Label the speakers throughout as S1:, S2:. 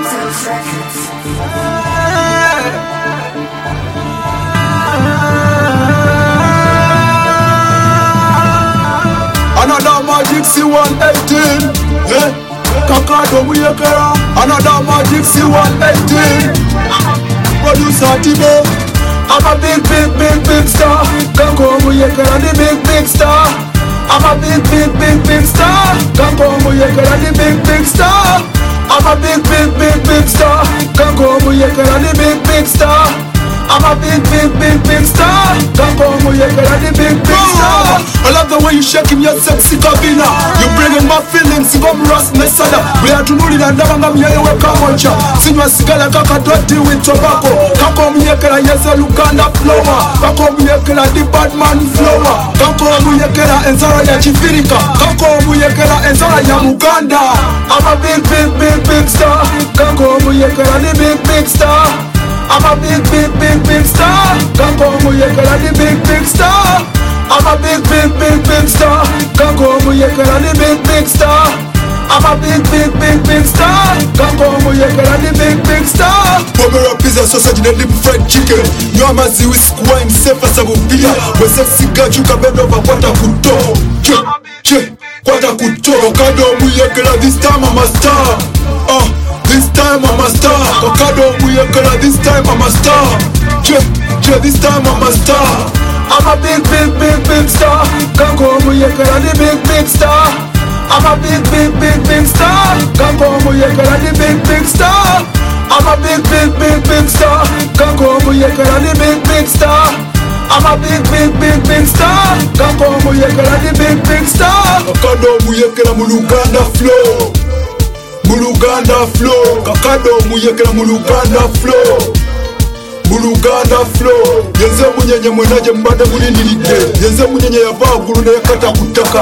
S1: Another Magic C118, Kakado Muyekera. Another Magic C118, producer Tibo. I'm a big star. Kanko Muyekera, the big star. I'm a big star. Kanko Muyekera, the big star. I'm a big star. Kanko Muyekera, the big star. I'm a big star. Kanko Muyekera, the big star. I love the way you shaking your sexy kabina. You bringing my feelings, you come rust mesada. We are to know that Ndabanga Miyeye weka mocha. Sinywa sigala kaka doti with tobacco. Kanko Muyekera yeze Luganda flower. Kanko Muyekera the Batman flower. Kanko Muyekera enzara ya Chifirika. Kanko Muyekera enzara ya Muganda. I'm a big star. Kanko Muyekera the big star. I'm a big star. Kanko Muyekera the big star. I'm a big star. Kanko Muyekera the big star. I'm a big star. Kanko Muyekera the big star. Pomero pizza sausage na deep fried chicken. Nyama ziwi sikuwa imsefa sabubia. Wese siga chuka bendo va kwata kuto. Kwata kuto. Kakado Muyekera this time I'm a star. This time I'm a star. Kakado Muyekera this time I'm a star. This time I'm a star. I'm a big star. Kanko Muyekera the big star. I'm a big star. Kanko Muyekera the big star. I'm a big star. Kanko Muyekera the big star. I'm a big star. Kanko Muyekera the big star. Kakado Muyekera muluganda flow. Muluganda flow. Kakado Muyekera muluganda flow. Muluganda flow. Yenze munyenye mwenaje mbade mulindiride. Yenze munyenye ya bagulu na yakata kutaka.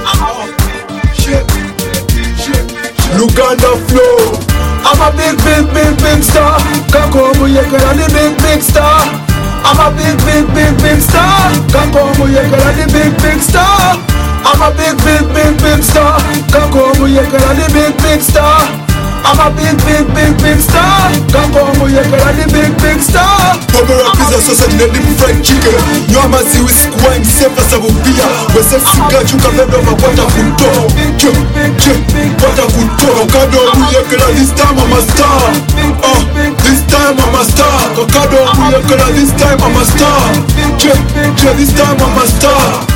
S1: Luganda flow. I'm a big star. Kanko Muyekera the big star. I'm a big star. Kanko Muyekera the big star. I'm a big star. Kanko Muyekera the big star. I'm a big star. Kanko Muyekera the big star. Pomero pizza sausage na deep fried chicken. Nyama ziwi sikuwa imsefa sabubia. Wese siga chuka bendo va kwata kuto. Kwata kuto. Kakado Muyekera this time I'm a star. This time I'm a star. Kakado Muyekera this time I'm a star. This time I'm a star.